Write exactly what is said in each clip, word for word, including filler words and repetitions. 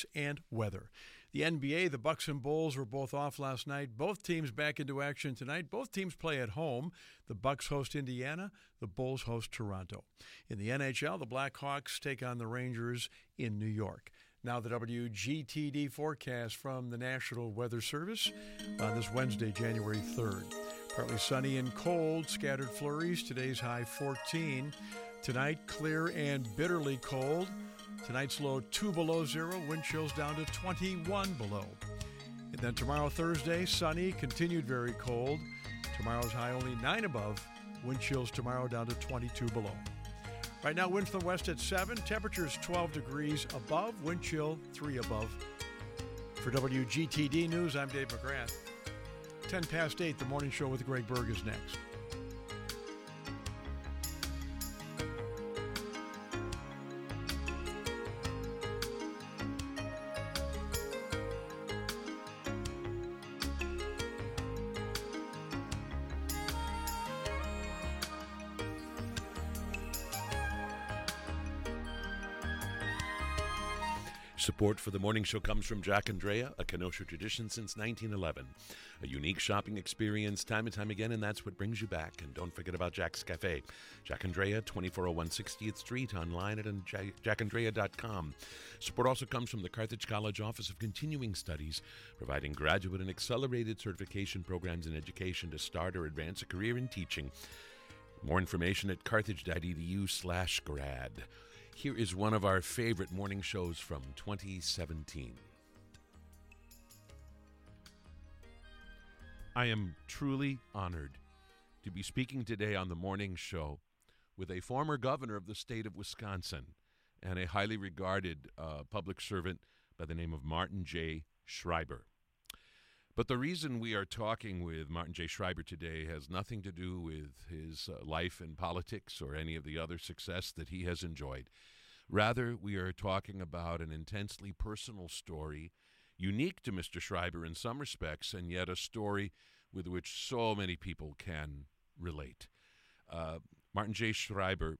sports and weather. The N B A, the Bucks and Bulls were both off last night. Both teams back into action tonight. Both teams play at home. The Bucks host Indiana. The Bulls host Toronto. In the N H L, the Blackhawks take on the Rangers in New York. Now the W G T D forecast from the National Weather Service on this Wednesday, January third. Partly sunny and cold, scattered flurries. Today's high fourteen. Tonight, clear and bitterly cold. Tonight's low two below zero, wind chills down to twenty-one below. And then tomorrow, Thursday, sunny, continued very cold. Tomorrow's high only nine above, wind chills tomorrow down to twenty-two below. Right now, wind from the west at seven, temperatures twelve degrees above, wind chill three above. For W G T D News, I'm Dave McGrath. ten past eight, the morning show with Greg Berg is next. Support for the morning show comes from Jack Andrea, a Kenosha tradition since nineteen eleven. A unique shopping experience time and time again, and that's what brings you back. And don't forget about Jack's Cafe. Jack Andrea, twenty-four oh one sixtieth Street, online at jack andrea dot com. Support also comes from the Carthage College Office of Continuing Studies, providing graduate and accelerated certification programs in education to start or advance a career in teaching. More information at carthage.edu slash grad. Here is one of our favorite morning shows from twenty seventeen. I am truly honored to be speaking today on the morning show with a former governor of the state of Wisconsin and a highly regarded uh, public servant by the name of Martin J. Schreiber. But the reason we are talking with Martin J. Schreiber today has nothing to do with his uh, life in politics or any of the other success that he has enjoyed. Rather, we are talking about an intensely personal story, unique to Mister Schreiber in some respects, and yet a story with which so many people can relate. Uh, Martin J. Schreiber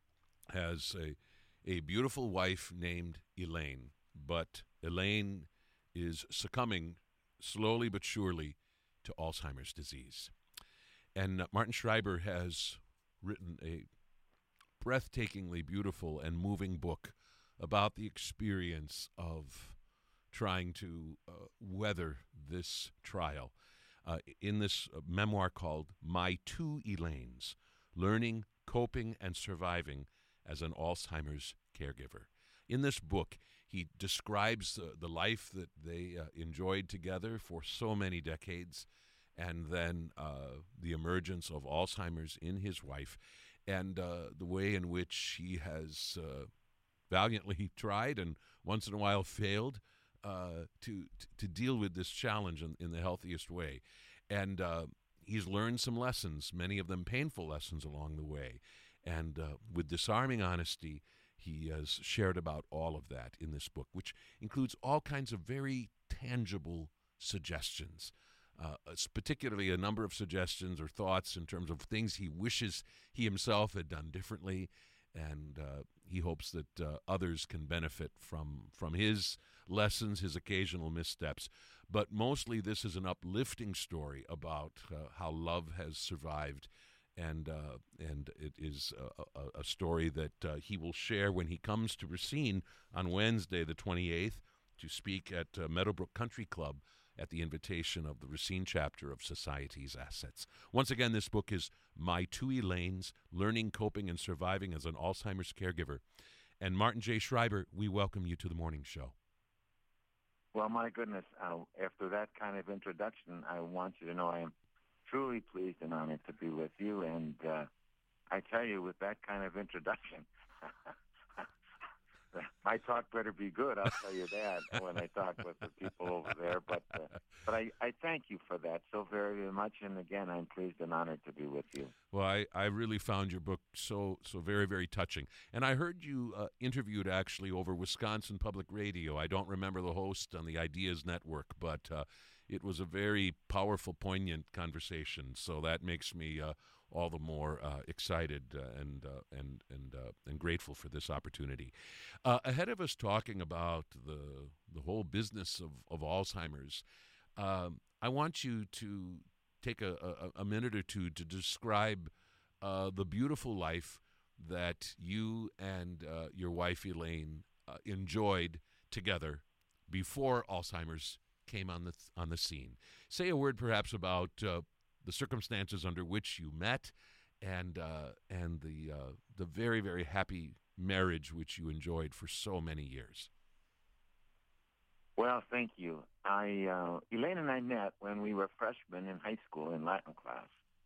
has a, a beautiful wife named Elaine, but Elaine is succumbing slowly but surely to Alzheimer's disease. And uh, Martin Schreiber has written a breathtakingly beautiful and moving book about the experience of trying to uh, weather this trial. Uh, in this uh, memoir called My Two Elaines, Learning, Coping, and Surviving as an Alzheimer's Caregiver. In this book, he describes uh, the life that they uh, enjoyed together for so many decades, and then uh, the emergence of Alzheimer's in his wife, and uh, the way in which he has uh, valiantly tried and once in a while failed uh, to to deal with this challenge in, in the healthiest way. And uh, he's learned some lessons, many of them painful lessons along the way. And uh, with disarming honesty, he has shared about all of that in this book, which includes all kinds of very tangible suggestions, uh, particularly a number of suggestions or thoughts in terms of things he wishes he himself had done differently, and uh, he hopes that uh, others can benefit from from his lessons, his occasional missteps. But mostly this is an uplifting story about uh, how love has survived. And uh, and it is a, a, a story that uh, he will share when he comes to Racine on Wednesday, the twenty-eighth, to speak at uh, Meadowbrook Country Club at the invitation of the Racine chapter of Society's Assets. Once again, this book is My Two Elaines, Learning, Coping, and Surviving as an Alzheimer's Caregiver. And Martin J. Schreiber, we welcome you to the morning show. Well, my goodness, uh, after that kind of introduction, I want you to know I am truly pleased and honored to be with you, and uh, I tell you, with that kind of introduction, my talk better be good, I'll tell you that, when I talk with the people over there. But uh, but I, I thank you for that so very, very much, and again, I'm pleased and honored to be with you. Well, I, I really found your book so so very, very touching. And I heard you uh, interviewed, actually, over Wisconsin Public Radio. I don't remember the host on the Ideas Network, but uh, it was a very powerful, poignant conversation, so that makes me uh, all the more uh, excited uh, and uh, and and uh, and grateful for this opportunity. Uh, ahead of us talking about the whole business of, of Alzheimer's. Um, I want you to take a, a, a minute or two to describe uh, the beautiful life that you and uh, your wife Elaine uh, enjoyed together before Alzheimer's came on the th- on the scene. Say a word, perhaps, about uh, the circumstances under which you met, and uh, and the uh, the very very happy marriage which you enjoyed for so many years. Well, thank you. I uh, Elaine and I met when we were freshmen in high school in Latin class.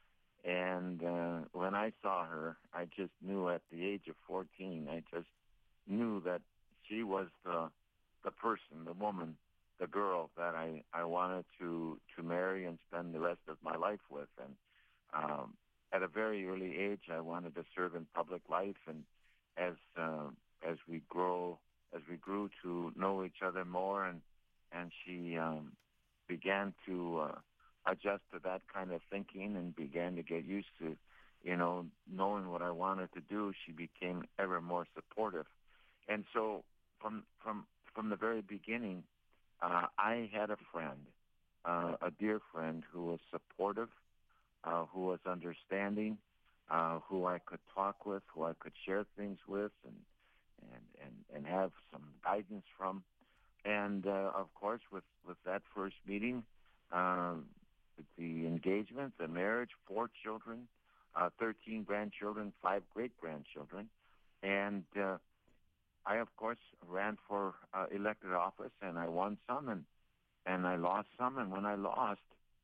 And uh, when I saw her, I just knew at the age of fourteen, I just knew that she was the the person, the woman, the girl that I, I wanted to, to marry and spend the rest of my life with. And um, at a very early age, I wanted to serve in public life. And as uh, as we grow, as we grew to know each other more, and and she um, began to uh, adjust to that kind of thinking and began to get used to, you know, knowing what I wanted to do, she became ever more supportive. And so from from from the very beginning, uh, I had a friend, uh, a dear friend who was supportive, uh, who was understanding, uh, who I could talk with, who I could share things with, and and and, and have some guidance from. And uh, of course, with, with that first meeting, um, the engagement, the marriage, four children, uh, thirteen grandchildren, five great-grandchildren. And uh, I, of course, ran for uh, elected office, and I won some, and, and I lost some. And when I lost,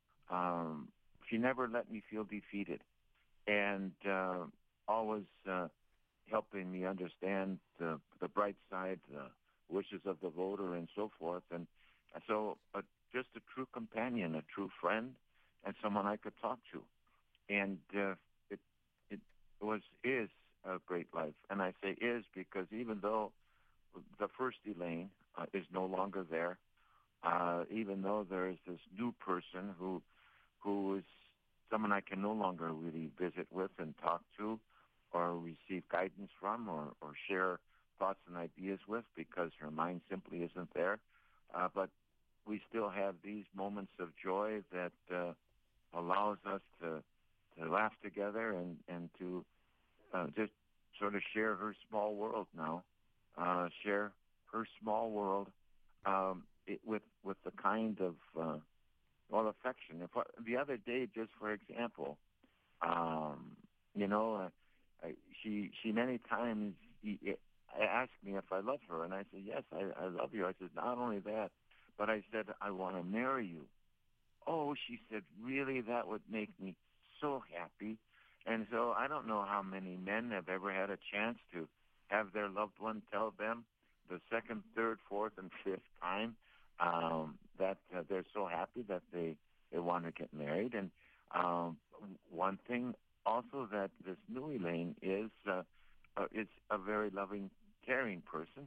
um, she never let me feel defeated, and uh, always uh, helping me understand the, the bright side, the wishes of the voter, and so forth. And, and so uh, just a true companion, a true friend, and someone I could talk to. And uh, it, it was, is a great life. And I say is because even though the first Elaine uh, is no longer there, uh, even though there is this new person who who is someone I can no longer really visit with and talk to or receive guidance from or, or share thoughts and ideas with because her mind simply isn't there. Uh, but we still have these moments of joy that uh, allows us to, to laugh together and, and to uh, just sort of share her small world now, uh, share her small world um, it, with with the kind of, uh, well, affection. If I, the other day, just for example, um, you know, uh, I, she she many times he, asked me if I love her, and I said, yes, I, I love you. I said, not only that, but I said, I want to marry you. Oh, she said, really? That would make me so happy. And so I don't know how many men have ever had a chance to have their loved one tell them the second, third, fourth, and fifth time um, that uh, they're so happy that they, they want to get married. And um, one thing also that this new Elaine is uh, uh, is a very loving, caring person.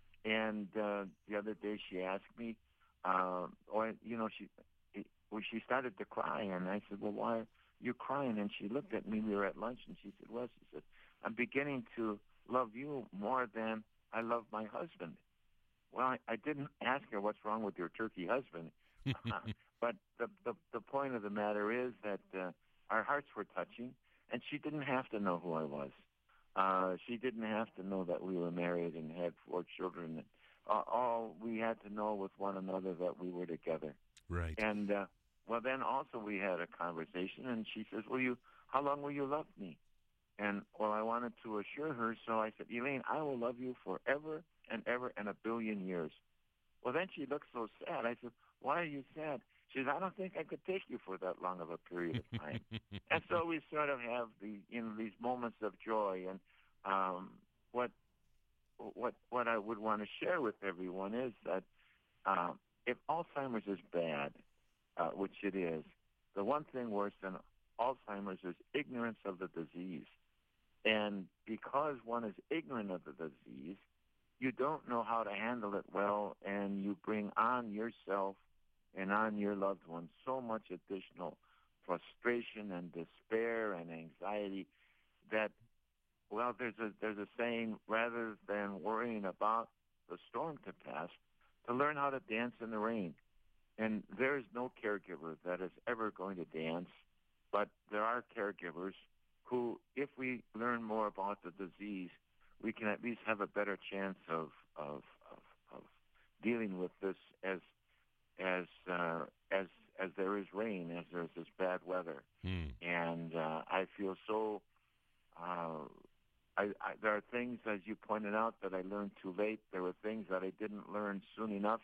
And uh, the other day she asked me, uh, or you know, she well, she started to cry, and I said, well, why are you crying? And she looked at me. We were at lunch, and she said, well, she said, I'm beginning to love you more than I love my husband. Well, I, I didn't ask her what's wrong with your turkey husband, uh, but the, the the point of the matter is that uh, our hearts were touching, and she didn't have to know who I was. Uh, she didn't have to know that we were married and had four children. Uh, all we had to know with one another that we were together. Right. And uh, well, then also we had a conversation, and she says, "Will you? How long will you love me?" And well, I wanted to assure her, so I said, "Elaine, I will love you forever and ever and a billion years." Well, then she looked so sad. I said, "Why are you sad?" She said, "I don't think I could take you for that long of a period of time." And so we sort of have the you know these moments of joy. And um, what what what I would want to share with everyone is that um, if Alzheimer's is bad, uh, which it is, the one thing worse than Alzheimer's is ignorance of the disease. And because one is ignorant of the disease, you don't know how to handle it well, and you bring on yourself and on your loved ones so much additional frustration and despair and anxiety that, well, there's a there's a saying, rather than worrying about the storm to pass, to learn how to dance in the rain. And there is no caregiver that is ever going to dance, but there are caregivers who, if we learn more about the disease, we can at least have a better chance of of, of, of dealing with this as as uh, as as there is rain, as there's this bad weather. Hmm. And uh, I feel so. Uh, I, I, there are things, as you pointed out, that I learned too late. There were things that I didn't learn soon enough.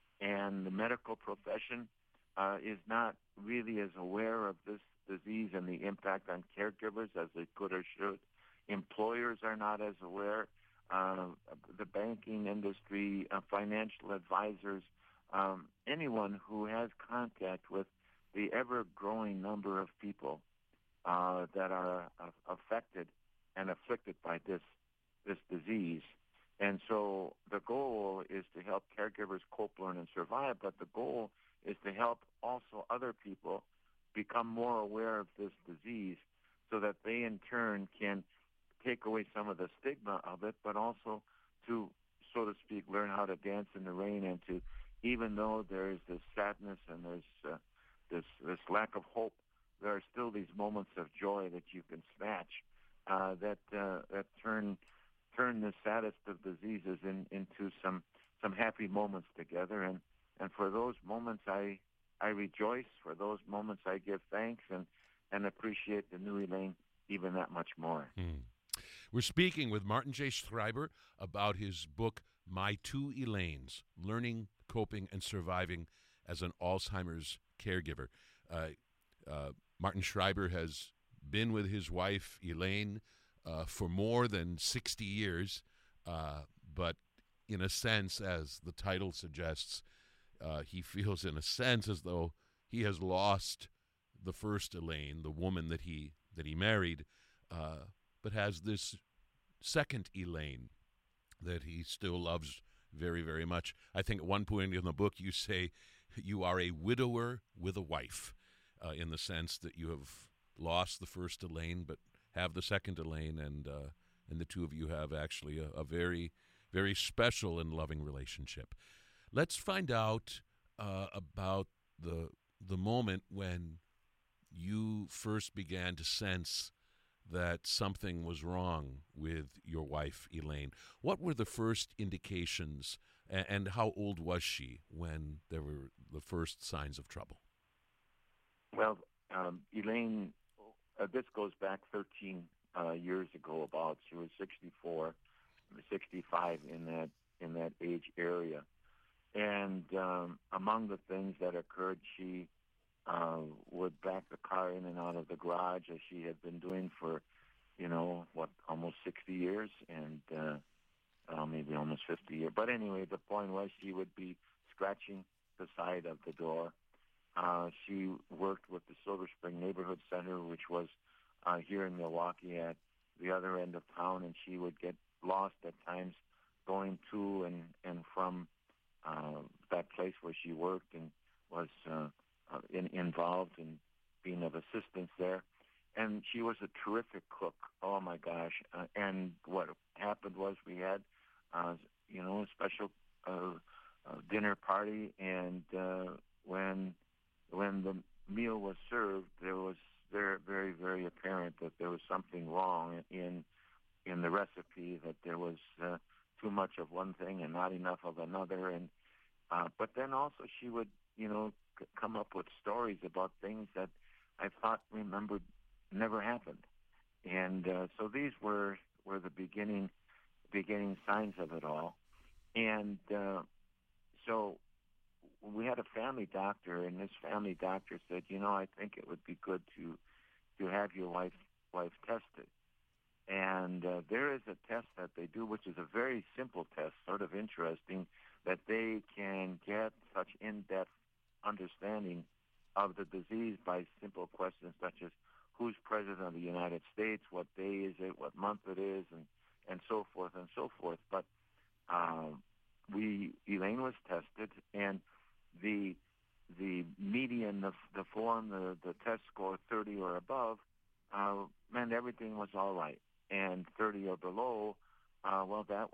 And the medical profession uh, is not really as aware of this disease and the impact on caregivers as they could or should. Employers are not as aware. Uh, the banking industry, uh, financial advisors, um, anyone who has contact with the ever-growing number of people uh, that are uh, affected and afflicted by this this disease. And so the goal is to help caregivers cope, learn, and survive, but the goal is to help also other people become more aware of this disease so that they in turn can take away some of the stigma of it, but also to, so to speak, learn how to dance in the rain, and to, even though there is this sadness and there's uh, this this lack of hope, there are still these moments of joy that you can snatch uh, that uh, that turn turn the saddest of diseases in, into some some happy moments together. And, and for those moments, I I rejoice. For those moments, I give thanks and, and appreciate the new Elaine even that much more. Hmm. We're speaking with Martin J. Schreiber about his book, My Two Elaines, Learning, Coping, and Surviving as an Alzheimer's Caregiver. Uh, uh, Martin Schreiber has been with his wife, Elaine, uh, for more than sixty years, uh, but in a sense, as the title suggests, uh, he feels in a sense as though he has lost the first Elaine, the woman that he that he married, uh, but has this second Elaine that he still loves very, very much. I think at one point in the book you say you are a widower with a wife, uh, in the sense that you have lost the first Elaine, but have the second Elaine, and uh, and the two of you have actually a, a very, very special and loving relationship. Let's find out uh, about the the moment when you first began to sense that something was wrong with your wife, Elaine. What were the first indications, and, and how old was she when there were the first signs of trouble? Well, um, Elaine, uh, this goes back thirteen uh, years ago. About she was sixty-four, sixty-five in that in that age area, and um, among the things that occurred, she uh, would back the car in and out of the garage as she had been doing for, you know, what, almost sixty years, and uh, uh, maybe almost fifty years. But anyway, the point was she would be scratching the side of the door. Uh, she worked with the Silver Spring Neighborhood Center, which was uh, here in Milwaukee at the other end of town, and she would get lost at times going to and, and from uh, that place where she worked, and was uh, uh, in, involved in being of assistance there. And she was a terrific cook. Oh, my gosh. Uh, and what happened was we had, uh, you know, a special uh, uh, dinner party, and uh, when when the meal was served, there was very, very, very apparent that there was something wrong in in the recipe, that there was uh, too much of one thing and not enough of another. And uh, but then also she would, you know, c- come up with stories about things that I thought remembered never happened. And uh, so these were were the beginning beginning signs of it all. And uh, so we had a family doctor, and this family doctor said, you know, I think it would be good to to have your wife wife tested. And uh, there is a test that they do, which is a very simple test, sort of interesting, that they can get such in-depth understanding of the disease by simple questions such as who's president of the United States, what day is it, what month it is, and, and so forth and so forth. But um, we Elaine was tested, and the the median, the, the form, the, the test score thirty or above, uh, meant everything was all right. And thirty or below, uh, well, that was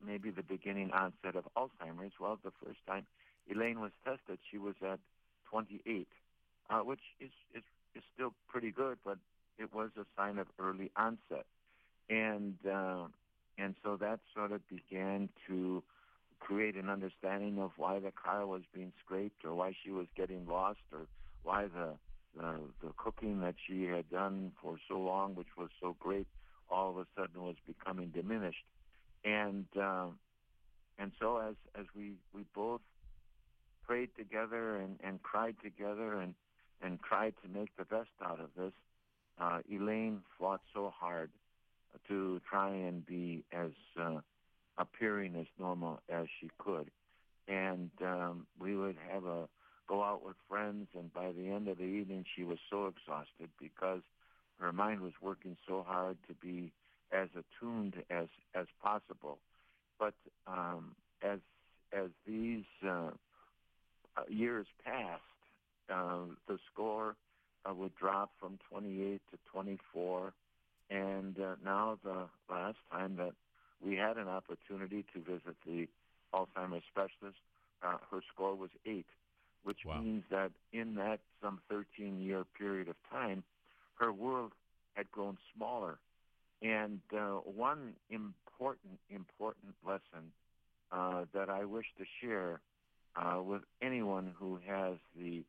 maybe the beginning onset of Alzheimer's. Well, the first time Elaine was tested, she was at twenty-eight, uh, which is, is, is still pretty good, but it was a sign of early onset. And, uh, and so that sort of began to create an understanding of why the car was being scraped or why she was getting lost or why the, the, the cooking that she had done for so long, which was so great, all of a sudden was becoming diminished. And uh, and so as as we, we both prayed together and, and cried together and, and tried to make the best out of this, uh, Elaine fought so hard to try and be as uh, appearing as normal as she could. And um, we would have a go out with friends, and by the end of the evening she was so exhausted because her mind was working so hard to be as attuned as as possible. But um, as as these uh, uh, years passed, uh, the score uh, would drop from twenty-eight to twenty-four, and uh, now the last time that we had an opportunity to visit the Alzheimer's specialist, uh, her score was eight, which Wow. means that in that some thirteen-year period of time, her world had grown smaller. And uh, one important, important lesson uh, that I wish to share uh, with anyone who has the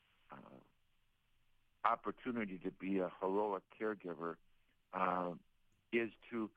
uh, opportunity to be a heroic caregiver uh, is to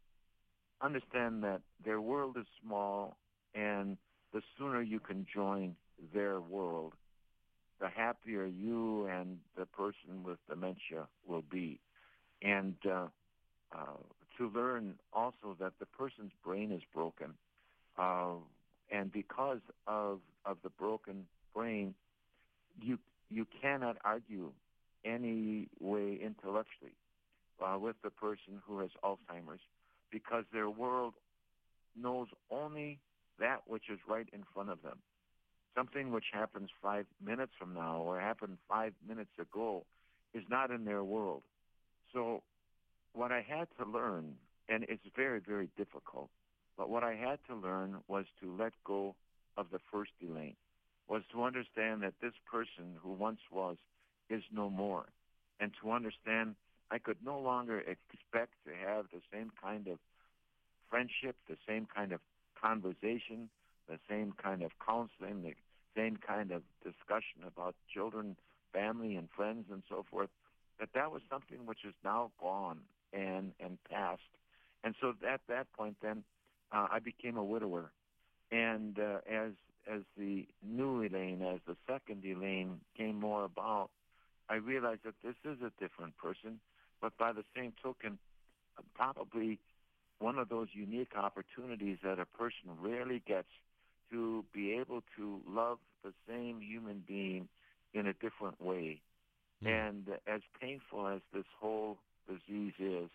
understand that their world is small, and the sooner you can join their world, the happier you and the person with dementia will be. And uh, uh, to learn also that the person's brain is broken, uh, and because of of the broken brain, you you cannot argue any way intellectually uh, with the person who has Alzheimer's, because their world knows only that which is right in front of them. Something which happens five minutes from now or happened five minutes ago is not in their world. So what I had to learn, and it's very, very difficult, but what I had to learn was to let go of the first Elaine, was to understand that this person who once was is no more, and to understand I could no longer expect to have the same kind of friendship, the same kind of conversation, the same kind of counseling, the same kind of discussion about children, family, and friends, and so forth, that that was something which is now gone and, and past. And so at that point then, uh, I became a widower. And uh, as as the new Elaine, as the second Elaine came more about, I realized that this is a different person, but by the same token, uh, probably one of those unique opportunities that a person rarely gets to be able to love the same human being in a different way. Mm. And as painful as this whole disease is,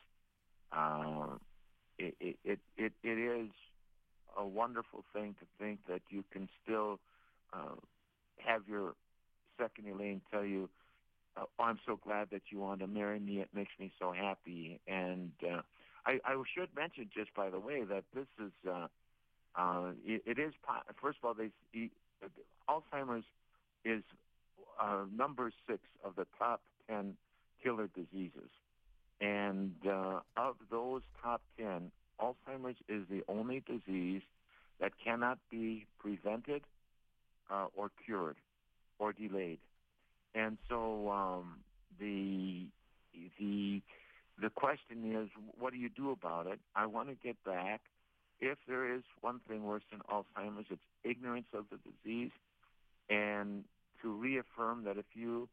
uh, it, it, it, it, it is a wonderful thing to think that you can still uh, have your second Elaine tell you, oh, I'm so glad that you want to marry me. It makes me so happy. And uh, I, I should mention, just by the way, that this is, uh, uh, it, it is, first of all, they, he, Alzheimer's is uh, number six of the top ten killer diseases. And uh, of those top ten, Alzheimer's is the only disease that cannot be prevented uh, or cured or delayed. And so um, the the the question is, what do you do about it? I want to get back. If there is one thing worse than Alzheimer's, it's ignorance of the disease, and to reaffirm that if you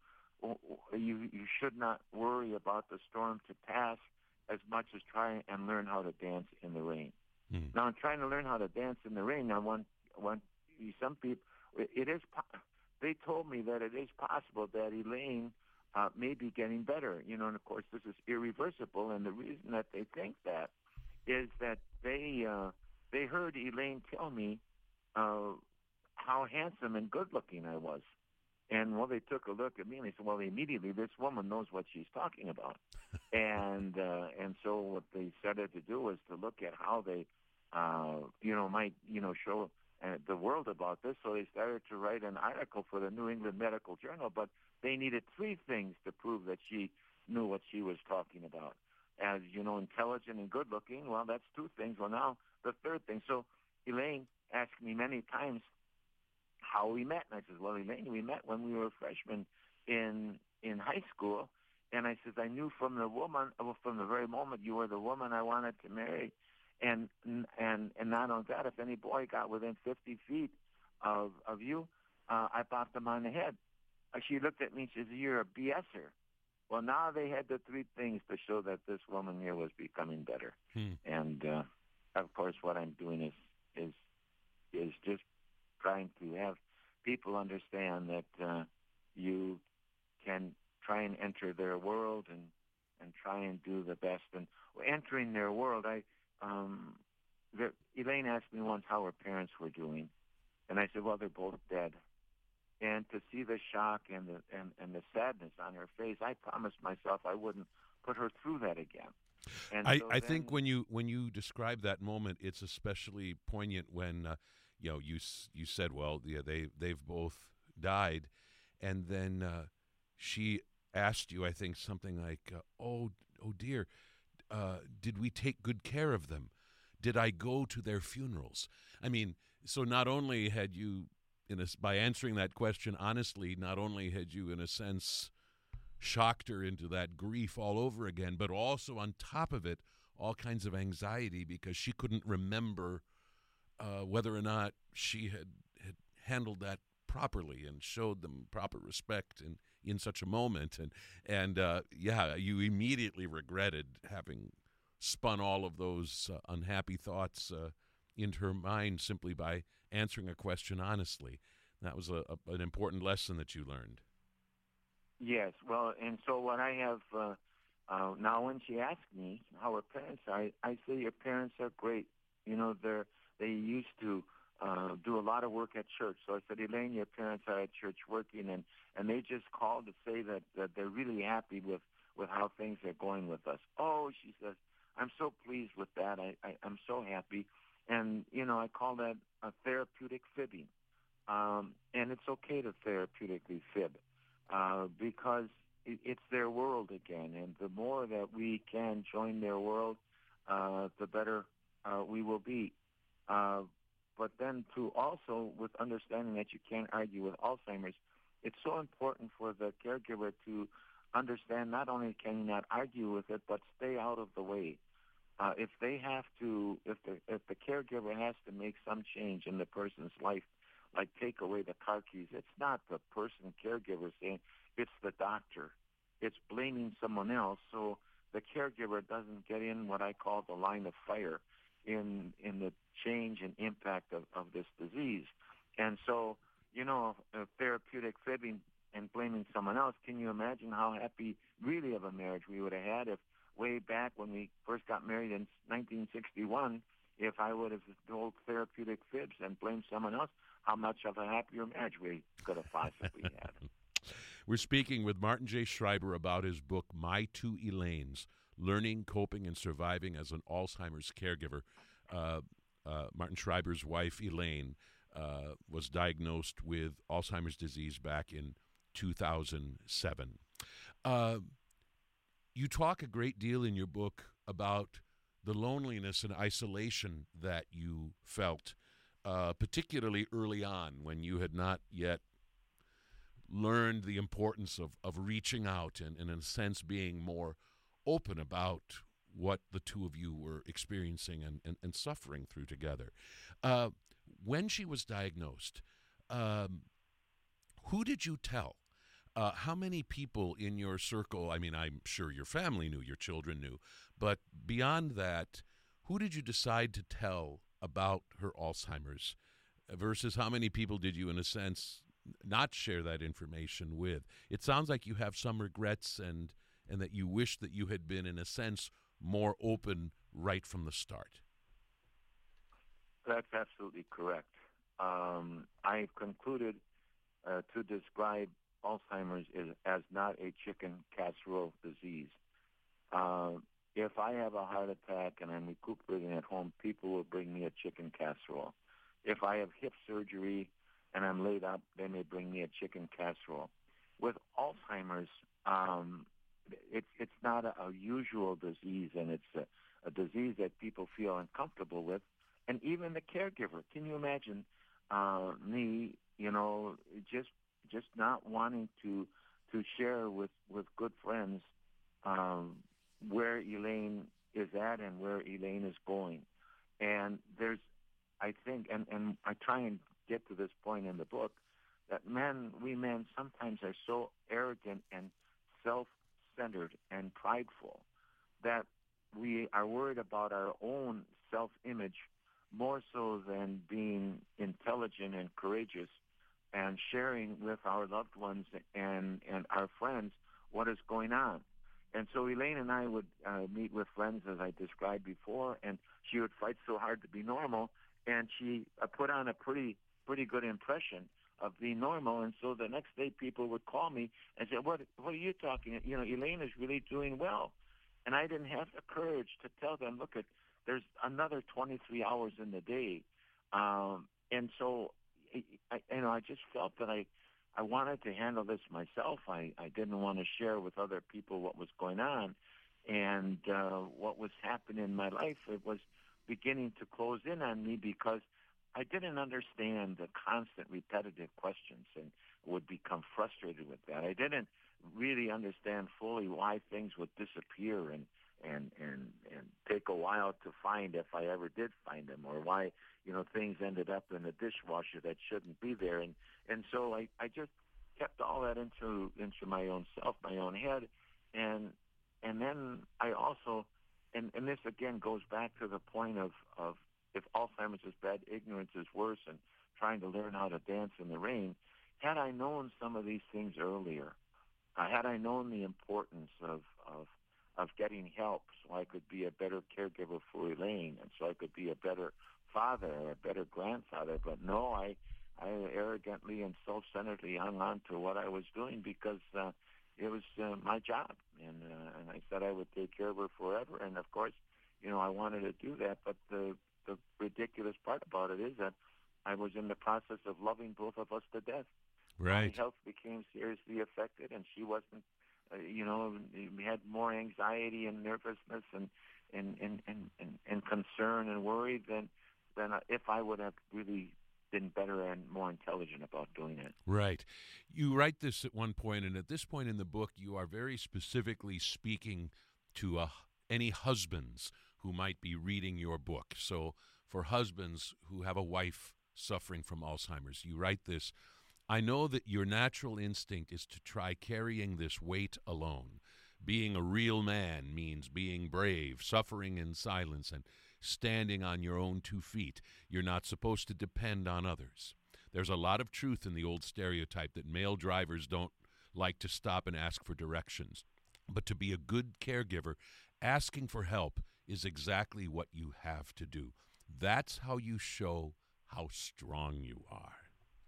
you you should not worry about the storm to pass as much as try and learn how to dance in the rain. Mm. Now, in trying to learn how to dance in the rain, I want want some people. It is. They told me that it is possible that Elaine uh, may be getting better. You know, and of course, this is irreversible. And the reason that they think that is that they uh, they heard Elaine tell me uh, how handsome and good-looking I was. And, well, they took a look at me and they said, well, immediately this woman knows what she's talking about. and uh, and so what they started to do was to look at how they uh, you know, might, you know, show uh, the world about this. So they started to write an article for the New England Medical Journal, but they needed three things to prove that she knew what she was talking about. As, you know, intelligent and good-looking, well, that's two things. Well, now the third thing. So Elaine asked me many times how we met. And I said, well, Elaine, we met when we were freshmen in in high school. And I said, I knew from the woman, well, from the very moment you were the woman I wanted to marry. And and and not only that, if any boy got within fifty feet of of you, uh, I popped them on the head. Uh, she looked at me and she said, you're a BSer. Well, now they had the three things to show that this woman here was becoming better. Hmm. And, uh, of course, what I'm doing is is is just trying to have people understand that uh, you can try and enter their world and, and try and do the best. And entering their world, I um, the, Elaine asked me once how her parents were doing. And I said, well, they're both dead. And to see the shock and the and, and the sadness on her face, I promised myself I wouldn't put her through that again. And I, so I then, think when you when you describe that moment, it's especially poignant when uh, you know you s- you said, well, yeah, they they've both died, and then uh, she asked you, I think, something like, uh, "Oh, oh dear, uh, did we take good care of them? Did I go to their funerals?" I mean, so not only had you, in a, by answering that question honestly, not only had you, in a sense, shocked her into that grief all over again, but also on top of it, all kinds of anxiety because she couldn't remember uh, whether or not she had, had handled that properly and showed them proper respect in, in such a moment. And, and uh, yeah, you immediately regretted having spun all of those uh, unhappy thoughts uh, into her mind simply by answering a question honestly. That was a, a, an important lesson that you learned. yes, well, and so what I have uh, uh, now, when she asks me how her parents are, I, I say your parents are great. You know, they're they used to uh, do a lot of work at church. So I said, Elaine, your parents are at church working, and, and they just called to say that, that they're really happy with, with how things are going with us. Oh, she says, I'm so pleased with that. I, I, I'm so happy. And, you know, I call that a therapeutic fibbing. Um, and it's okay to therapeutically fib uh, because it, it's their world again. And the more that we can join their world, uh, the better uh, we will be. Uh, but then to also, with understanding that you can't argue with Alzheimer's, it's so important for the caregiver to understand not only can you not argue with it, but stay out of the way. Uh, if they have to, if the if the caregiver has to make some change in the person's life, like take away the car keys, it's not the person caregiver saying, it's the doctor. It's blaming someone else. So the caregiver doesn't get in what I call the line of fire in in the change and impact of, of this disease. And so, you know, uh, therapeutic fibbing and blaming someone else, can you imagine how happy really of a marriage we would have had if way back when we first got married in nineteen sixty-one, if I would have told therapeutic fibs and blamed someone else, how much of a happier marriage we could have possibly had. We're speaking with Martin J. Schreiber about his book, My Two Elaines, Learning, Coping, and Surviving as an Alzheimer's Caregiver. Uh, uh, Martin Schreiber's wife, Elaine, uh, was diagnosed with Alzheimer's disease back in two thousand seven. Uh, you talk a great deal in your book about the loneliness and isolation that you felt, uh, particularly early on when you had not yet learned the importance of, of reaching out and, and, in a sense, being more open about what the two of you were experiencing and, and, and suffering through together. Uh, when she was diagnosed, um, who did you tell? Uh, how many people in your circle, I mean, I'm sure your family knew, your children knew, but beyond that, who did you decide to tell about her Alzheimer's versus how many people did you, in a sense, not share that information with? It sounds like you have some regrets and, and that you wish that you had been, in a sense, more open right from the start. That's absolutely correct. Um, I've concluded uh, to describe Alzheimer's is, as not a chicken casserole disease. Uh, if I have a heart attack and I'm recuperating at home, people will bring me a chicken casserole. If I have hip surgery and I'm laid up, they may bring me a chicken casserole. With Alzheimer's, um, it's it's not a, a usual disease, and it's a, a disease that people feel uncomfortable with, and even the caregiver. Can you imagine uh, me, you know, just just not wanting to to share with, with good friends um, where Elaine is at and where Elaine is going. And there's, I think, and, and I try and get to this point in the book, that men, we men sometimes are so arrogant and self-centered and prideful that we are worried about our own self-image more so than being intelligent and courageous and sharing with our loved ones and, and our friends what is going on. And so Elaine and I would uh, meet with friends, as I described before, and she would fight so hard to be normal, and she uh, put on a pretty pretty good impression of being normal. And so the next day people would call me and say, what, what are you talking? You know, Elaine is really doing well. And I didn't have the courage to tell them, look, at there's another twenty-three hours in the day. Um, and so, I, you know, I just felt that I, I wanted to handle this myself. I, I didn't want to share with other people what was going on. And uh, what was happening in my life, it was beginning to close in on me because I didn't understand the constant repetitive questions and would become frustrated with that. I didn't really understand fully why things would disappear and, and, and, and take a while to find if I ever did find them, or why, you know, things ended up in the dishwasher that shouldn't be there. And, and so I, I just kept all that into, into my own self, my own head. And, and then I also, and, and this again goes back to the point of, of if Alzheimer's is bad, ignorance is worse, and trying to learn how to dance in the rain. Had I known some of these things earlier, uh, had I known the importance of, of of getting help so I could be a better caregiver for Elaine and so I could be a better father or a better grandfather, but no, I I arrogantly and self-centeredly hung on to what I was doing because uh, it was uh, my job, and uh, and I said I would take care of her forever, and of course, you know, I wanted to do that, but the the ridiculous part about it is that I was in the process of loving both of us to death. Right. My health became seriously affected, and she wasn't, uh, you know, we had more anxiety and nervousness and and, and, and, and, and concern and worry than, than if I would have really been better and more intelligent about doing it. Right. You write this at one point, and at this point in the book, you are very specifically speaking to uh, any husbands who might be reading your book. So for husbands who have a wife suffering from Alzheimer's, you write this: I know that your natural instinct is to try carrying this weight alone. Being a real man means being brave, suffering in silence, and standing on your own two feet. You're not supposed to depend on others. There's a lot of truth in the old stereotype that male drivers don't like to stop and ask for directions. But to be a good caregiver, asking for help is exactly what you have to do. That's how you show how strong you are.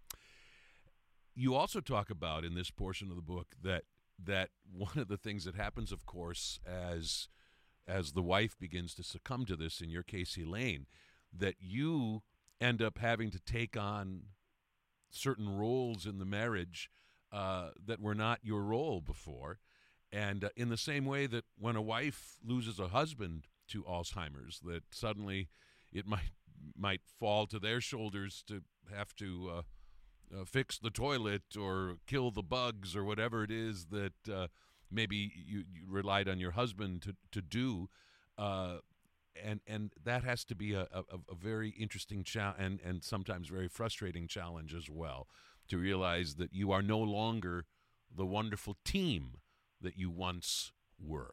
You also talk about in this portion of the book that that one of the things that happens, of course, as as the wife begins to succumb to this, in your case, Elaine, that you end up having to take on certain roles in the marriage uh, that were not your role before. And uh, in the same way that when a wife loses a husband to Alzheimer's, that suddenly it might might fall to their shoulders to have to uh, uh, fix the toilet or kill the bugs or whatever it is that uh, maybe you, you relied on your husband to, to do. Uh, and and that has to be a, a, a very interesting cha- and, and sometimes very frustrating challenge as well, to realize that you are no longer the wonderful team that you once were.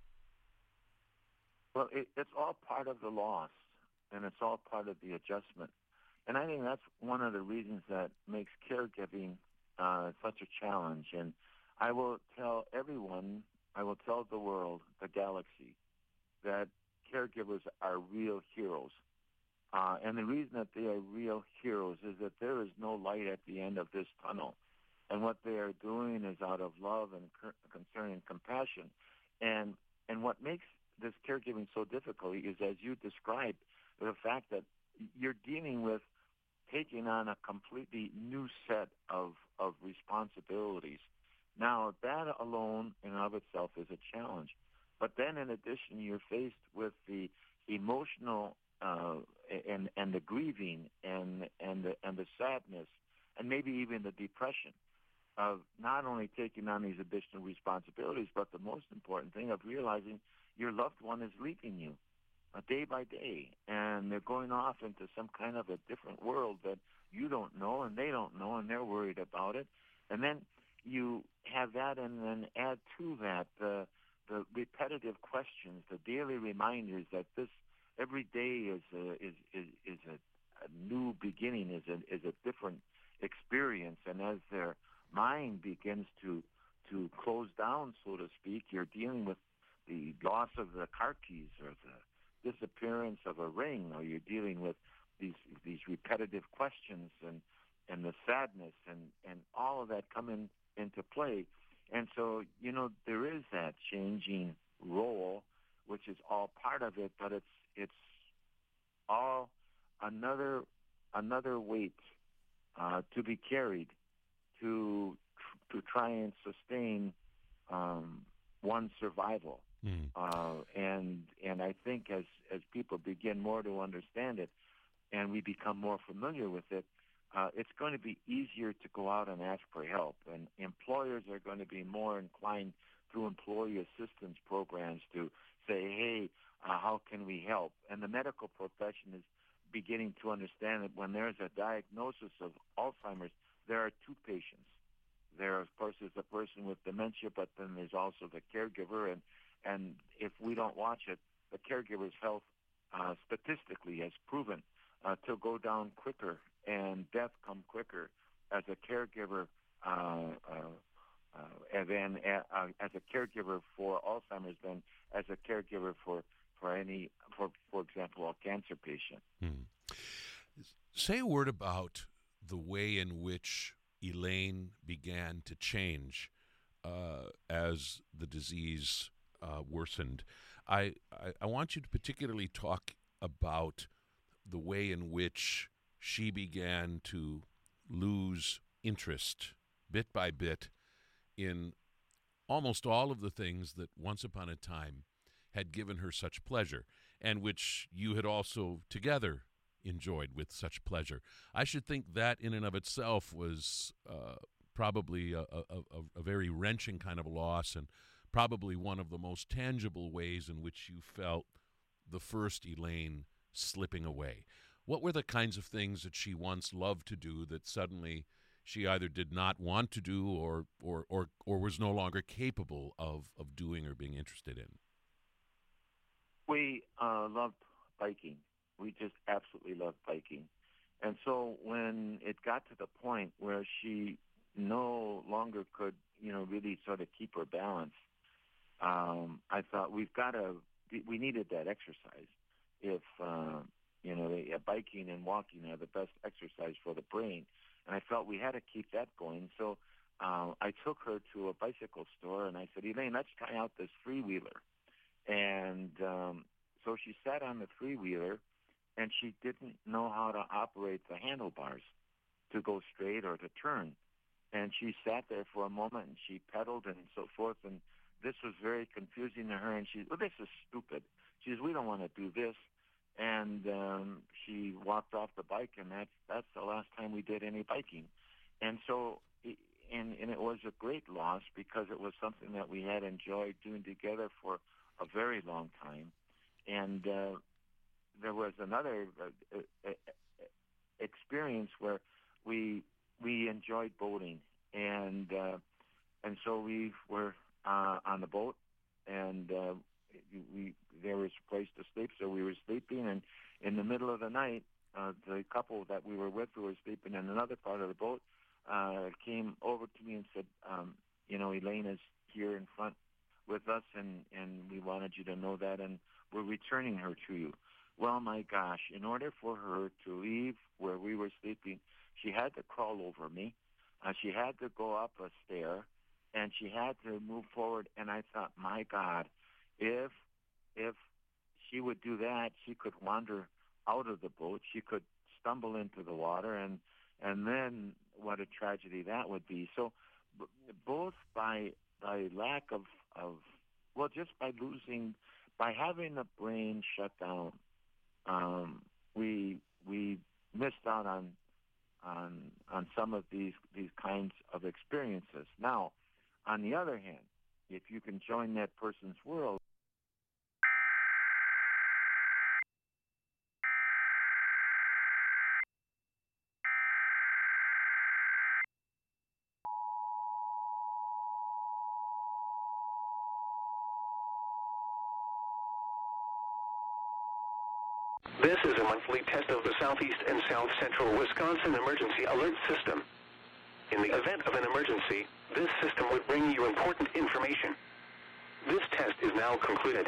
Well, it, it's all part of the loss, and it's all part of the adjustment. And I think that's one of the reasons that makes caregiving uh, such a challenge. And I will tell everyone, I will tell the world, the galaxy, that caregivers are real heroes. Uh, and the reason that they are real heroes is that there is no light at the end of this tunnel. And what they are doing is out of love and concern and compassion. And and what makes this caregiving so difficult is, as you described, the fact that you're dealing with taking on a completely new set of, of responsibilities. Now, that alone in and of itself is a challenge. But then in addition, you're faced with the emotional uh, and, and the grieving and, and, the, and the sadness and maybe even the depression of not only taking on these additional responsibilities, but the most important thing of realizing your loved one is leaving you uh, day by day, and they're going off into some kind of a different world that you don't know and they don't know, and they're worried about it. And then you have that, and then add to that the the repetitive questions, the daily reminders that this every day is a, is is, is a, a new beginning, is a is a different experience, and as their mind begins to to close down, so to speak, you're dealing with the loss of the car keys or the disappearance of a ring, or you're dealing with these these repetitive questions and and the sadness and and all of that come in, into play. And so, you know, there is that changing role, which is all part of it, but it's it's all another another weight uh, to be carried to to try and sustain um, one's survival. Mm. Uh, and and I think as as people begin more to understand it, and we become more familiar with it, uh, it's going to be easier to go out and ask for help. And employers are going to be more inclined through employee assistance programs to say, hey, uh, how can we help? And the medical profession is beginning to understand that when there's a diagnosis of Alzheimer's, there are two patients. There, of course, is the person with dementia, but then there's also the caregiver. And, and if we don't watch it, the caregiver's health uh, statistically has proven uh, to go down quicker and death come quicker as a caregiver uh, uh, uh, and then uh, as a caregiver for Alzheimer's than as a caregiver for, for any, for, for example, a cancer patient. Hmm. Say a word about the way in which Elaine began to change uh, as the disease uh, worsened. I, I, I want you to particularly talk about the way in which she began to lose interest bit by bit in almost all of the things that once upon a time had given her such pleasure, and which you had also together enjoyed with such pleasure. I should think that in and of itself was uh, probably a, a, a, a very wrenching kind of loss, and probably one of the most tangible ways in which you felt the first Elaine slipping away. What were the kinds of things that she once loved to do that suddenly she either did not want to do or or or, or was no longer capable of, of doing or being interested in? We uh, loved biking. We just absolutely loved biking. And so when it got to the point where she no longer could, you know, really sort of keep her balance, um, I thought we've got to, we needed that exercise. If, uh, you know, the, uh, biking and walking are the best exercise for the brain. And I felt we had to keep that going. So uh, I took her to a bicycle store and I said, Elaine, let's try out this three-wheeler. And um, so she sat on the three-wheeler, and she didn't know how to operate the handlebars to go straight or to turn. And she sat there for a moment, and she pedaled and so forth, and this was very confusing to her, and she, well, this is stupid. She says, we don't want to do this. And um, she walked off the bike, and that's, that's the last time we did any biking. And so, and, and it was a great loss because it was something that we had enjoyed doing together for a very long time. And uh, there was another uh, uh, experience where we we enjoyed boating, and uh, and so we were uh, on the boat, and uh, we there was a place to sleep, so we were sleeping, and in the middle of the night, uh, the couple that we were with, who were sleeping in another part of the boat, uh, came over to me and said, um, you know, Elaine is here in front with us, and, and we wanted you to know that, and we're returning her to you. Well, my gosh, in order for her to leave where we were sleeping, she had to crawl over me. Uh, she had to go up a stair, and she had to move forward. And I thought, my God, if if she would do that, she could wander out of the boat. She could stumble into the water, and and then what a tragedy that would be. So b- both by by lack of, of, well, just by losing, by having the brain shut down, um, we we missed out on on on some of these these kinds of experiences. Now, on the other hand, if you can join that person's world, This is a monthly test of the Southeast and South Central Wisconsin Emergency Alert System. In the event of an emergency, this system would bring you important information. This test is now concluded.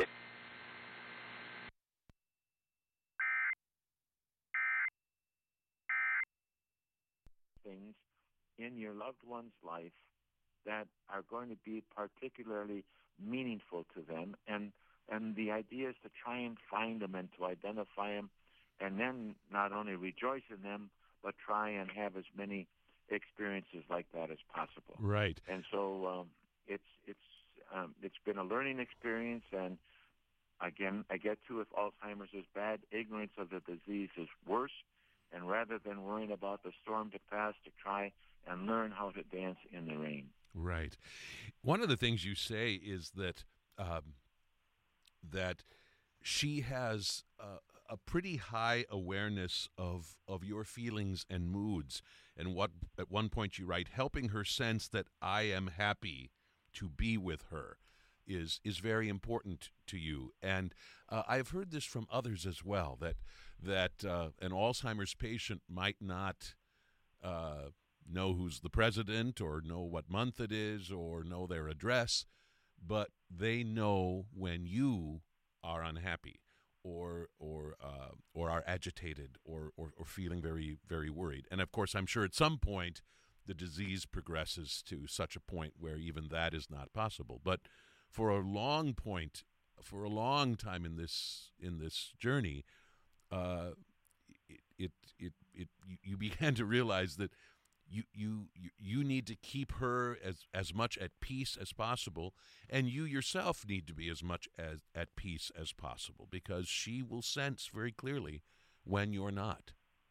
things in your loved one's life that are going to be particularly meaningful to them, and and the idea is to try and find them and to identify them, and then not only rejoice in them, but try and have as many experiences like that as possible. Right. And so um, it's it's um, it's been a learning experience, and again, I get to, if Alzheimer's is bad, ignorance of the disease is worse. And rather than worrying about the storm to pass, to try and learn how to dance in the rain. Right. One of the things you say is that um, that she has uh, a pretty high awareness of of your feelings and moods. And what at one point you write, helping her sense that I am happy to be with her is is very important to you. And uh, I've heard this from others as well, that that uh, an Alzheimer's patient might not uh, know who's the president or know what month it is or know their address, but they know when you are unhappy or or uh, or are agitated or, or or feeling very, very worried. And of course, I'm sure at some point the disease progresses to such a point where even that is not possible. But for a long point, for a long time in this in this journey, uh, it, it it it you, you began to realize that you you you you need to keep her as as much at peace as possible, and you yourself need to be as much as at peace as possible, because she will sense very clearly when you're not.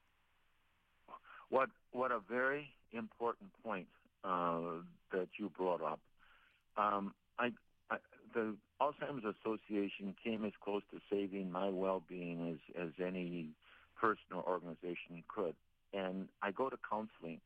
What what a very important point uh, that you brought up. Um, I, I the Alzheimer's Association came as close to saving my well-being as as any person or organization could, and I go to counseling.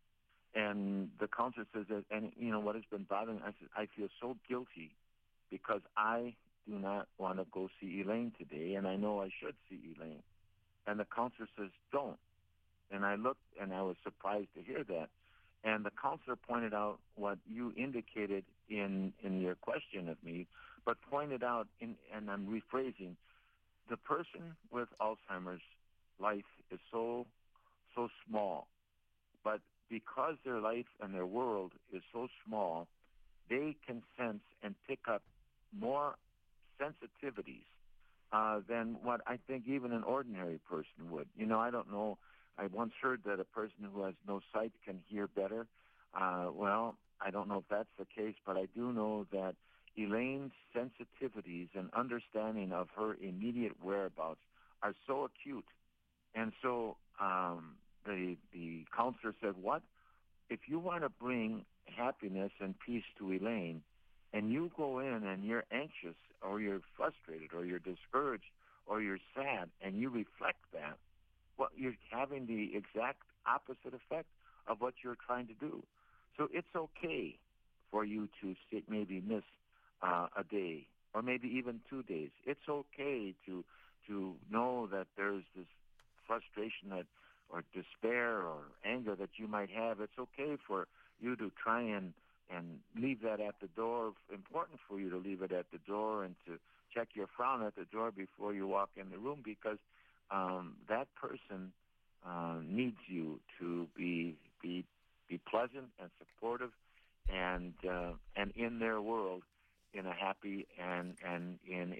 And the counselor says that, and you know what has been bothering me? I said, I feel so guilty because I do not want to go see Elaine today, and I know I should see Elaine. And the counselor says, don't. And I looked, and I was surprised to hear that. And the counselor pointed out what you indicated in in your question of me, but pointed out, in, and I'm rephrasing, the person with Alzheimer's life is so so small, but because their life and their world is so small, they can sense and pick up more sensitivities uh, than what I think even an ordinary person would. You know, I don't know. I once heard that a person who has no sight can hear better. Uh, well, I don't know if that's the case, but I do know that Elaine's sensitivities and understanding of her immediate whereabouts are so acute. And so um, the the counselor said, what? If you want to bring happiness and peace to Elaine, and you go in and you're anxious or you're frustrated or you're discouraged or you're sad and you reflect that, well, you're having the exact opposite effect of what you're trying to do. So it's okay for you to sit, maybe miss uh, a day or maybe even two days. It's okay to to know that there's this frustration that or despair or anger that you might have. It's okay for you to try and, and leave that at the door. Important for you to leave it at the door and to check your frown at the door before you walk in the room, because um, that person uh, needs you to be be be pleasant and supportive and uh, and in their world in a happy and, and in a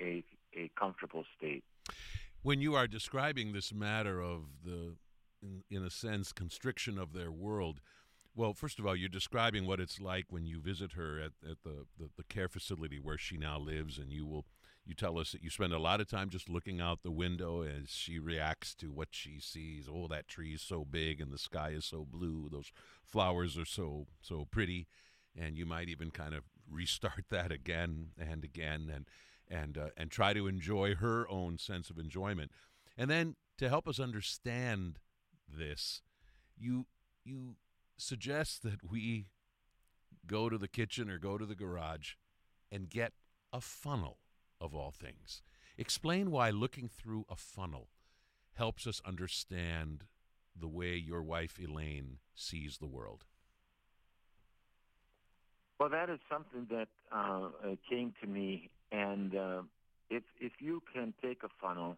a comfortable state. When you are describing this matter of the, in, in a sense, constriction of their world, well, first of all, you're describing what it's like when you visit her at, at the, the, the care facility where she now lives, and you will you tell us that you spend a lot of time just looking out the window as she reacts to what she sees. Oh, that tree is so big and the sky is so blue. Those flowers are so so pretty. And you might even kind of restart that again and again and and uh, and try to enjoy her own sense of enjoyment. And then to help us understand this, you you suggest that we go to the kitchen or go to the garage and get a funnel, of all things. Explain why looking through a funnel helps us understand the way your wife Elaine sees the world. Well, that is something that uh, came to me, and uh, if if you can take a funnel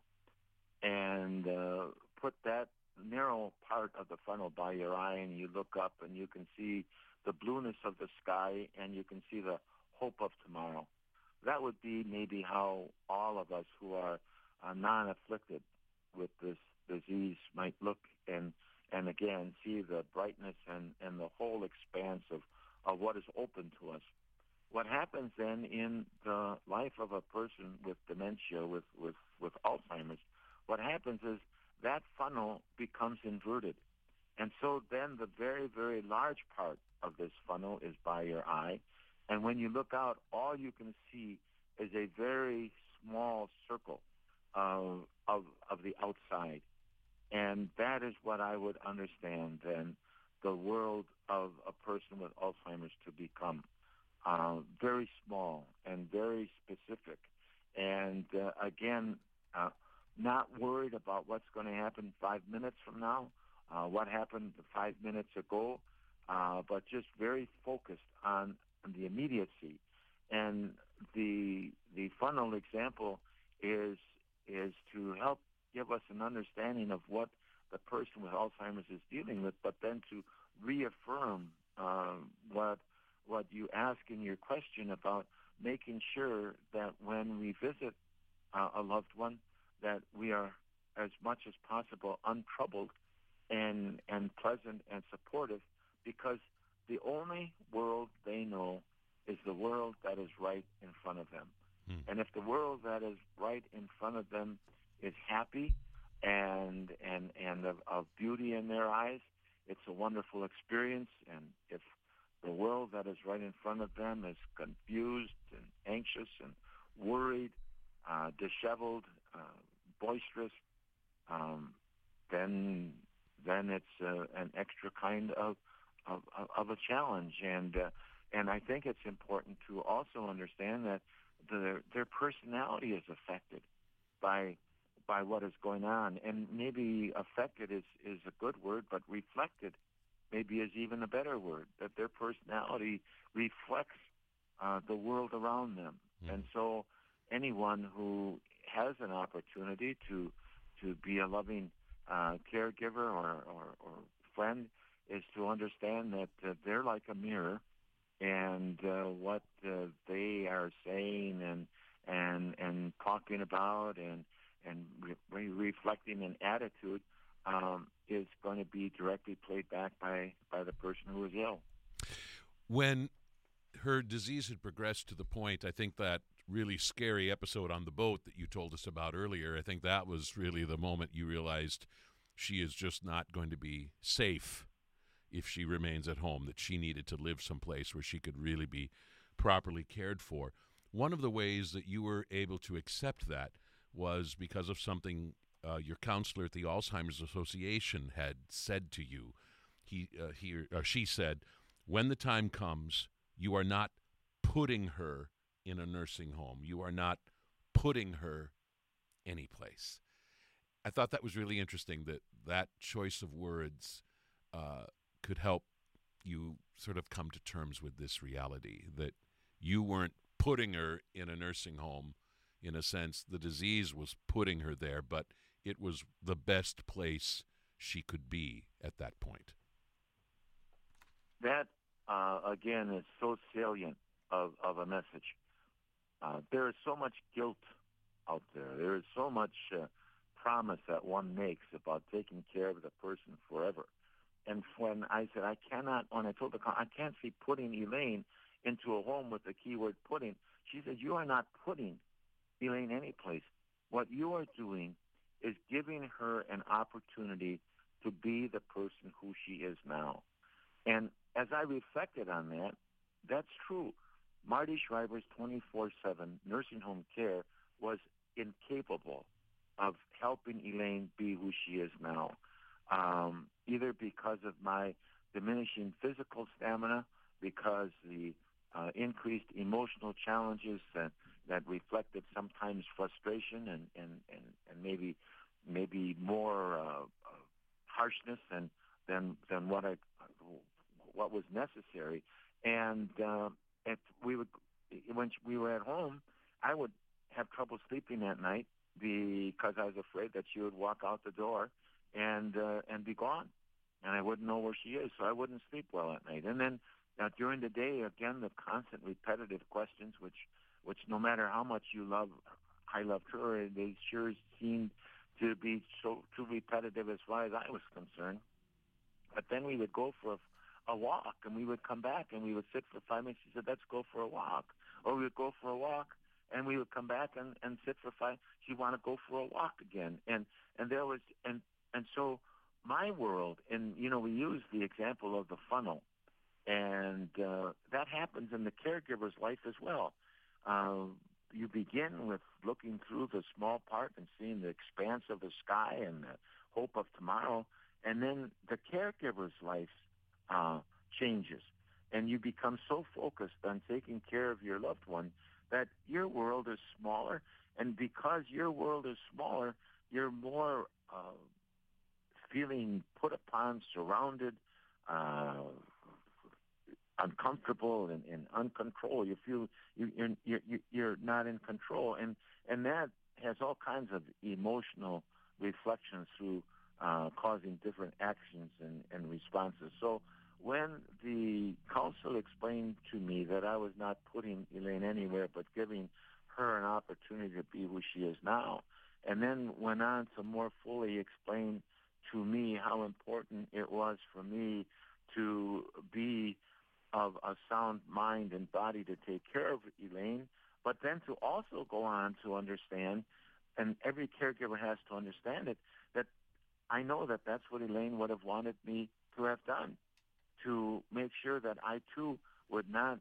and uh, put that narrow part of the funnel by your eye, and you look up and you can see the blueness of the sky, and you can see the hope of tomorrow, that would be maybe how all of us who are uh, non-afflicted with this disease might look, and and again see the brightness and, and the whole expanse of of what is open to us. What happens then in the life of a person with dementia, with, with, with Alzheimer's, what happens is that funnel becomes inverted. And so then the very, very large part of this funnel is by your eye. And when you look out, all you can see is a very small circle of, of, of the outside. And that is what I would understand then the world of a person with Alzheimer's to become. Uh, very small and very specific. And uh, again, uh, not worried about what's going to happen five minutes from now, uh, what happened five minutes ago, uh, but just very focused on, on the immediacy. And the the funnel example is is to help give us an understanding of what the person with Alzheimer's is dealing with, but then to reaffirm uh, what what you ask in your question about making sure that when we visit uh, a loved one, that we are as much as possible untroubled and and pleasant and supportive, because the only world they know is the world that is right in front of them. Hmm. And if the world that is right in front of them is happy and and and of, of beauty in their eyes, it's a wonderful experience. And if the world that is right in front of them is confused and anxious and worried, uh, disheveled, uh, boisterous, um, then then it's uh, an extra kind of of, of a challenge. And uh, and I think it's important to also understand that their their personality is affected by by what is going on, and maybe affected is, is a good word, but reflected maybe is even a better word, that their personality reflects uh, the world around them. Mm. And so anyone who has an opportunity to to be a loving uh, caregiver or, or, or friend is to understand that uh, they're like a mirror, and uh, what uh, they are saying and and and talking about and and re- reflecting an attitude um, is going to be directly played back by, by the person who is ill. When her disease had progressed to the point, I think that really scary episode on the boat that you told us about earlier, I think that was really the moment you realized she is just not going to be safe if she remains at home, that she needed to live someplace where she could really be properly cared for. One of the ways that you were able to accept that was because of something uh, your counselor at the Alzheimer's Association had said to you. He, uh, he or she said, when the time comes, you are not putting her in a nursing home. You are not putting her anyplace. I thought that was really interesting, that that choice of words uh, could help you sort of come to terms with this reality, that you weren't putting her in a nursing home. In a sense, the disease was putting her there, but it was the best place she could be at that point. That, uh, again, is so salient of, of a message. Uh, there is so much guilt out there. There is so much uh, promise that one makes about taking care of the person forever. And when I said, I cannot, when I told the I can't see putting Elaine into a home with the keyword putting, she said, you are not putting Elaine anyplace. What you are doing is giving her an opportunity to be the person who she is now. And as I reflected on that, that's true. Marty Schreiber's twenty-four seven nursing home care was incapable of helping Elaine be who she is now, um, either because of my diminishing physical stamina, because the uh, increased emotional challenges that, that reflected sometimes frustration and, and, and, and maybe maybe more uh, uh, harshness than than than what I what was necessary. And uh, if we would, when we were at home, I would have trouble sleeping at night because I was afraid that she would walk out the door and uh, and be gone, and I wouldn't know where she is, so I wouldn't sleep well at night. And then uh, during the day, again, the constant repetitive questions, which which no matter how much you love, I loved her, they sure seemed to be so too repetitive as far as I was concerned. But then we would go for a a walk, and we would come back, and we would sit for five minutes. She said, let's go for a walk. Or we would go for a walk, and we would come back and, and sit for five. She'd want to go for a walk again. And and there was, and, and so my world, and, you know, we use the example of the funnel, and uh, that happens in the caregiver's life as well. Uh, you begin with looking through the small part and seeing the expanse of the sky and the hope of tomorrow, and then the caregiver's life Uh, changes, and you become so focused on taking care of your loved one that your world is smaller, and because your world is smaller, you're more uh, feeling put upon, surrounded, uh, uncomfortable, and, and uncontrolled. You feel you, you're, you're, you're not in control, and, and that has all kinds of emotional reflections through uh, causing different actions and, and responses. So when the council explained to me that I was not putting Elaine anywhere but giving her an opportunity to be who she is now, and then went on to more fully explain to me how important it was for me to be of a sound mind and body to take care of Elaine, but then to also go on to understand, and every caregiver has to understand it, that I know that that's what Elaine would have wanted me to have done, to make sure that I too would not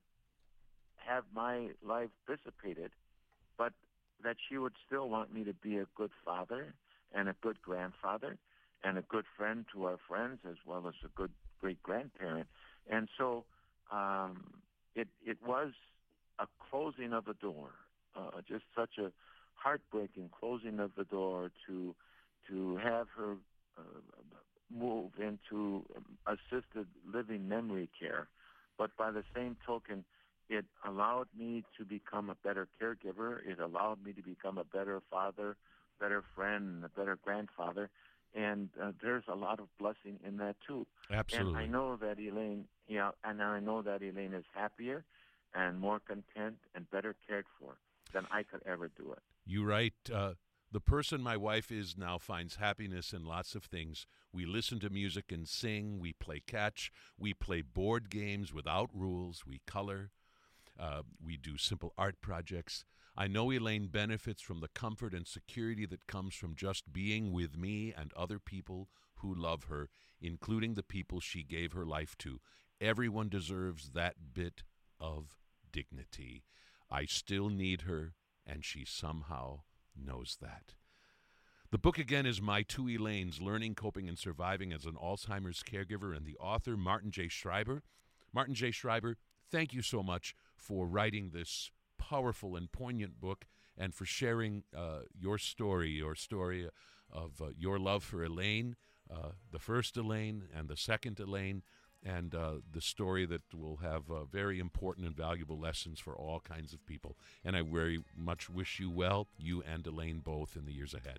have my life dissipated, but that she would still want me to be a good father and a good grandfather and a good friend to our friends, as well as a good great-grandparent. And so um, it it was a closing of a door, uh, just such a heartbreaking closing of the door to to have her uh, move into assisted living memory care. But by the same token, it allowed me to become a better caregiver. It allowed me to become a better father, better friend, and a better grandfather. And uh, there's a lot of blessing in that too. Absolutely. And I know that Elaine, yeah, and I know that Elaine is happier and more content and better cared for than I could ever do it. You write, uh, the person my wife is now finds happiness in lots of things. We listen to music and sing. We play catch. We play board games without rules. We color. Uh, we do simple art projects. I know Elaine benefits from the comfort and security that comes from just being with me and other people who love her, including the people she gave her life to. Everyone deserves that bit of dignity. I still need her, and she somehow knows that. The book again is My Two Elaines, Learning, Coping, and Surviving as an Alzheimer's Caregiver, and the author, Martin J. Schreiber. Martin J. Schreiber, thank you so much for writing this powerful and poignant book and for sharing uh, your story, your story of uh, your love for Elaine, uh, the first Elaine and the second Elaine, and uh, the story that will have uh, very important and valuable lessons for all kinds of people. And I very much wish you well, you and Elaine both, in the years ahead.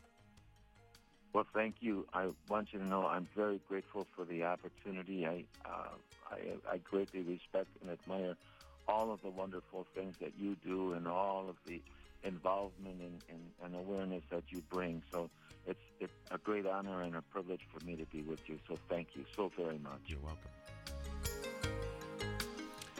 Well, thank you. I want you to know I'm very grateful for the opportunity. I, uh, I, I greatly respect and admire all of the wonderful things that you do and all of the involvement and, and, and awareness that you bring. So it's, it's a great honor and a privilege for me to be with you. So thank you so very much. You're welcome.